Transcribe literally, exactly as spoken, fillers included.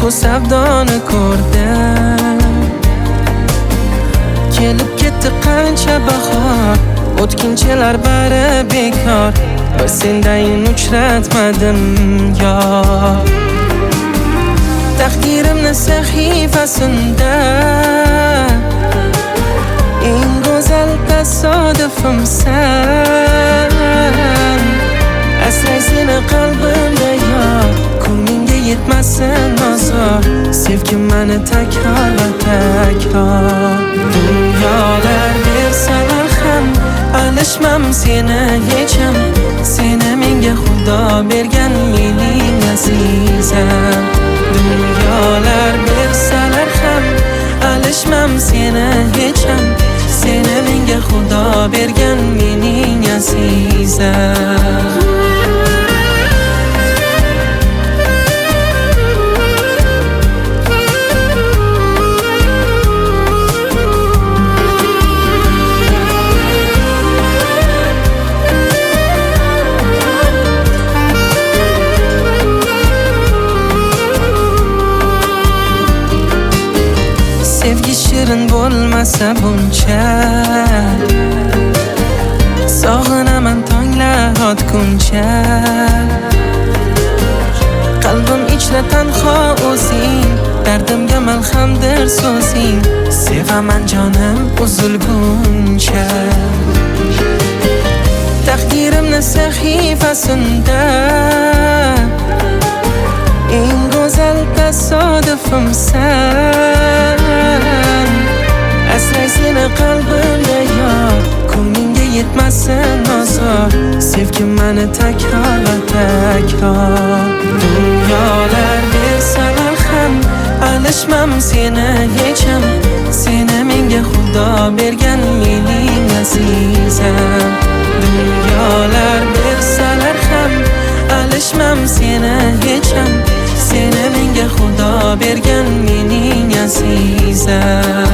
ishq u savdoni ko'rdim. Kelib ketdi qancha bahor, o'tkinchilar bari bekor. Bir sendayin uchratmadim yor. Taqdirimni sahifasida eng go'zal tasodifimsan. Asray seni qalbimda yor, ko'nglingga yetmasin ozor. Sevgim mani takror va takror. Dunyolar bersalar ham alishmam seni hecham. Seni menga Xudo bergan mening azizam. Dunyolar bersalar ham alishmam seni hecham. Seni menga Xudo bergan mening azizam. Sevgi shirin bo'lmasa buncha, sog'inaman tonglar otguncha. Qalbim ichra tanho o'zing, dardimga malhamdir so'zing. Sevaman jonim uzilguncha. Taqdirimni sahifasida eng go'zal tasodifimsan. Asray seni qalbimda yor, ko'nglingga yetmasin ozor. Sevgim mani takror va takror. Dunyolar bersalar ham alishmam seni hecham. Seni menga Xudo bergan mening azizam. Dunyolar bersalar ham alishmam seni hecham. Seni menga Xudo bergan mening azizam.